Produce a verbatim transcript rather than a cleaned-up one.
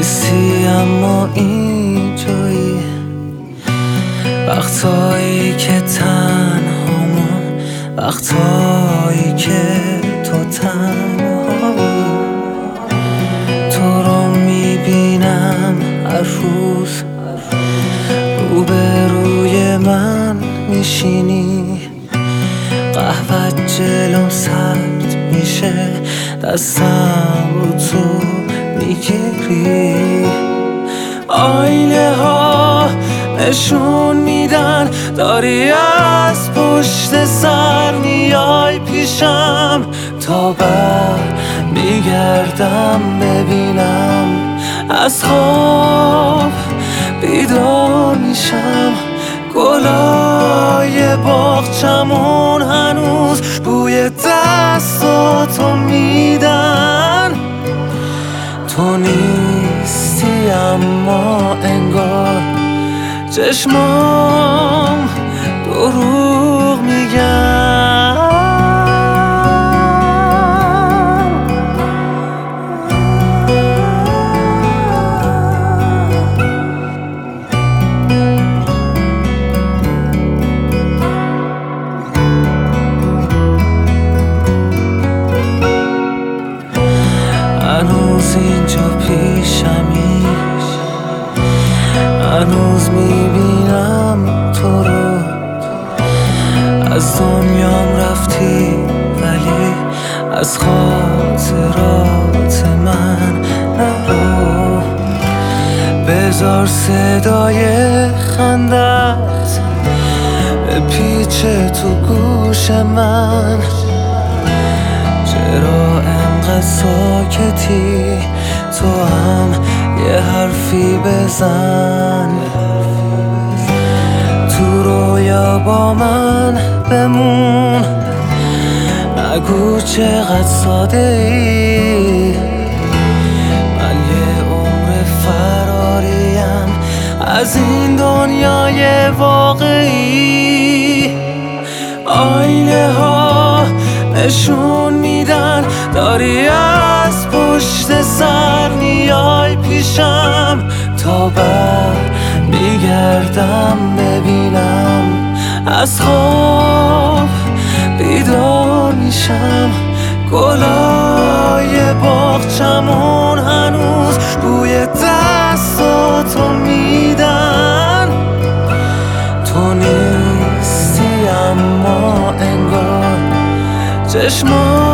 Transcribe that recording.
نیستی اما اینجایی، وقتایی که تنهامم، وقتایی که تو تنهایی. تو رو میبینم هر روز، روبروی من میشینی، قهوه جلوم سرد میشه، دستم رو تو میگیری. آینه ها نشون میدن داری از پشت سر میای پیشم، تا بر میگردم ببینم، از خواب بیدار میشم. گلای باغچمون هنوز بوی دستاتو میدن. تو نیستی اما انگار چشمام دروغ میگن. هنوز اینجا پیشمی، هنوز میبینم تو رو. از دنیام رفتی ولی از خاطرات من نرو. بذار صدای خندت بپیچه تو گوش من. چرا انقدر ساکتی؟ تو هم یه حرفی بزن. تو رویا با من بمون، نگو چقدر ساده ای. من یه عمر فراریم از این دنیای واقعی. آینه ها نشون میدن داری از پشت سر میای پیشم، تا بر میگردم ببینم، از خواب بیدار میشم. گلای باغچمون هنوز بوی دستاتو میدن. تو نیستی اما انگار چشمام